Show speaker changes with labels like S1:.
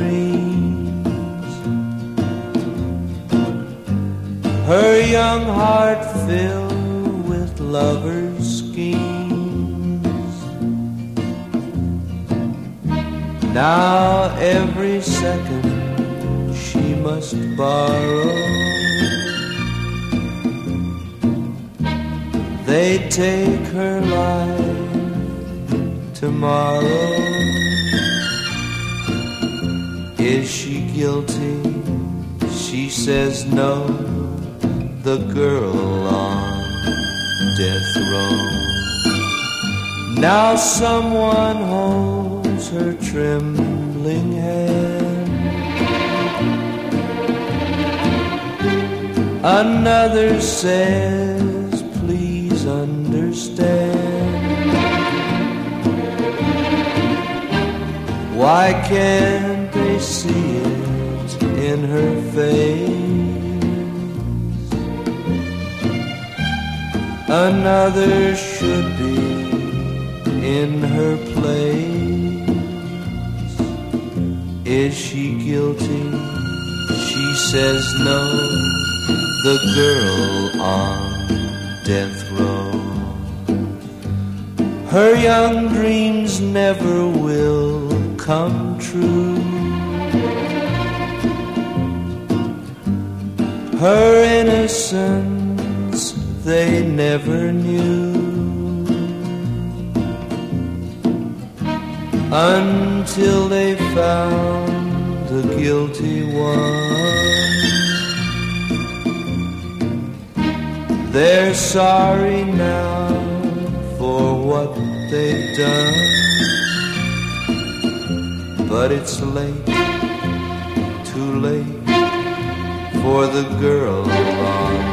S1: dreams. Her young heart filled with lovers' schemes. Now every second she must borrow. They take her life tomorrow. Is she guilty? She says no. The girl on death row. Now someone holds her trembling hand. Another says, please understand. Why can't they see it in her face? Another should be in her place. Is she guilty? She says no. The girl on death row. Her young dreams never will come true. Her innocence they never knew. Until they found the guilty one. They're sorry now for what they've done, but it's late, too late for the girl on